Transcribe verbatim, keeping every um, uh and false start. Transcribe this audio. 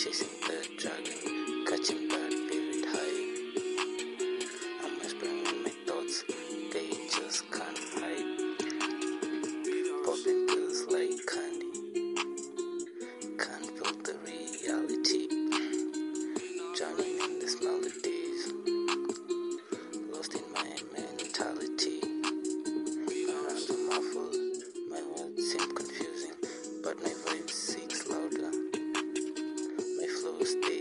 chasing the dragon, catching that vivid high. I'm whispering in my thoughts, they just can't hide. Popping pills like candy, can't feel the reality. Drowning in these melodies, lost in my mentality. My rhymes are muffled, my words seem confusing, but my voice speaks louder. My flow stays